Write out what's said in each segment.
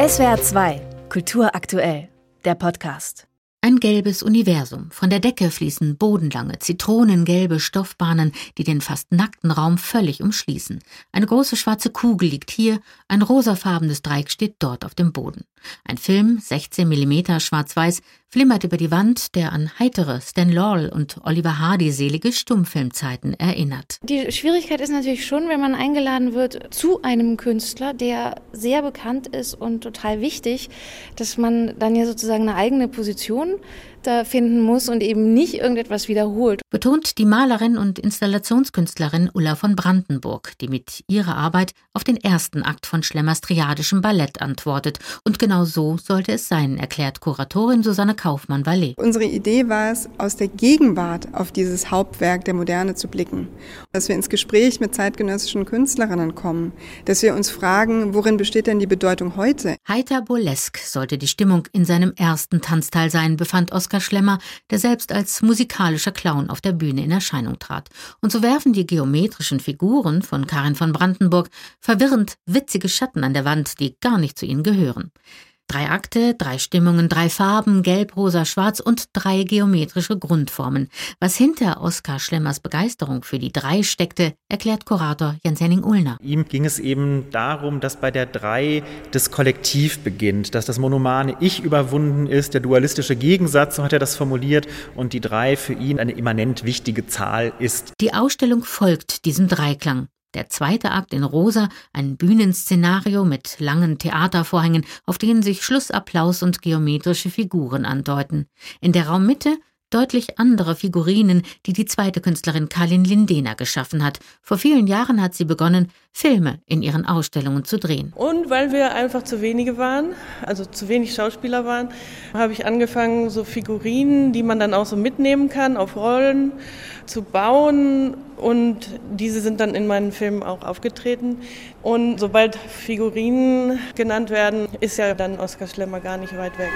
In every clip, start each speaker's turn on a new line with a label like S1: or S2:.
S1: SWR 2, Kultur aktuell, der Podcast.
S2: Ein gelbes Universum. Von der Decke fließen bodenlange, zitronengelbe Stoffbahnen, die den fast nackten Raum völlig umschließen. Eine große schwarze Kugel liegt hier, ein rosafarbenes Dreieck steht dort auf dem Boden. Ein Film, 16 mm schwarz-weiß, flimmert über die Wand, der an heitere Stan Laurel und Oliver Hardy selige Stummfilmzeiten erinnert.
S3: Die Schwierigkeit ist natürlich schon, wenn man eingeladen wird zu einem Künstler, der sehr bekannt ist und total wichtig, dass man dann ja sozusagen eine eigene Position da finden muss und eben nicht irgendetwas wiederholt.
S2: Betont die Malerin und Installationskünstlerin Ulla von Brandenburg, die mit ihrer Arbeit auf den ersten Akt von Schlemmers triadischem Ballett antwortet. Und genau so sollte es sein, erklärt Kuratorin Susanne Kaufmann-Vallée.
S4: Unsere Idee war es, aus der Gegenwart auf dieses Hauptwerk der Moderne zu blicken. Dass wir ins Gespräch mit zeitgenössischen Künstlerinnen kommen. Dass wir uns fragen, worin besteht denn die Bedeutung heute?
S2: Heiter burlesk sollte die Stimmung in seinem ersten Tanzteil sein, befand Oskar Schlemmer, der selbst als musikalischer Clown auf der Bühne in Erscheinung trat. Und so werfen die geometrischen Figuren von Karin von Brandenburg verwirrend witzige Schatten an der Wand, die gar nicht zu ihnen gehören. 3 Akte, 3 Stimmungen, 3 Farben, gelb, rosa, schwarz und 3 geometrische Grundformen. Was hinter Oskar Schlemmers Begeisterung für die 3 steckte, erklärt Kurator Jens-Henning-Ullner.
S5: Ihm ging es eben darum, dass bei der 3 das Kollektiv beginnt, dass das monomane Ich überwunden ist, der dualistische Gegensatz, so hat er das formuliert, und die 3 für ihn eine immanent wichtige Zahl ist.
S2: Die Ausstellung folgt diesem Dreiklang. Der 2. Akt in Rosa, ein Bühnenszenario mit langen Theatervorhängen, auf denen sich Schlussapplaus und geometrische Figuren andeuten. In der Raummitte deutlich andere Figurinen, die die zweite Künstlerin Kalin Lindena geschaffen hat. Vor vielen Jahren hat sie begonnen, Filme in ihren Ausstellungen zu drehen.
S6: Und weil wir einfach zu wenige waren, also zu wenig Schauspieler waren, habe ich angefangen, so Figurinen, die man dann auch so mitnehmen kann, auf Rollen zu bauen. Und diese sind dann in meinen Filmen auch aufgetreten. Und sobald Figurinen genannt werden, ist ja dann Oskar Schlemmer gar nicht weit weg.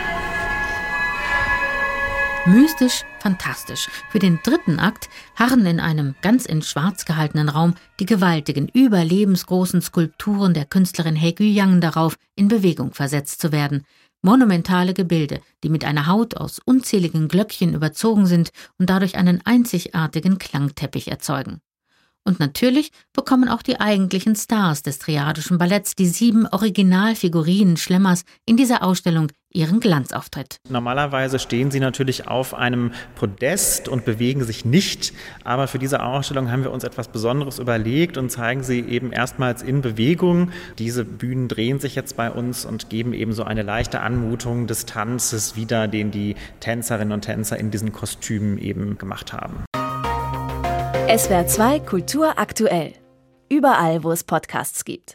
S2: Mystisch, fantastisch. Für den 3. Akt harren in einem ganz in schwarz gehaltenen Raum die gewaltigen, überlebensgroßen Skulpturen der Künstlerin He Guiyang darauf, in Bewegung versetzt zu werden. Monumentale Gebilde, die mit einer Haut aus unzähligen Glöckchen überzogen sind und dadurch einen einzigartigen Klangteppich erzeugen. Und natürlich bekommen auch die eigentlichen Stars des triadischen Balletts, die 7 Originalfigurinen Schlemmers, in dieser Ausstellung ihren Glanzauftritt.
S5: Normalerweise stehen sie natürlich auf einem Podest und bewegen sich nicht, aber für diese Ausstellung haben wir uns etwas Besonderes überlegt und zeigen sie eben erstmals in Bewegung. Diese Bühnen drehen sich jetzt bei uns und geben eben so eine leichte Anmutung des Tanzes wieder, den die Tänzerinnen und Tänzer in diesen Kostümen eben gemacht haben.
S1: SWR 2 Kultur aktuell. Überall, wo es Podcasts gibt.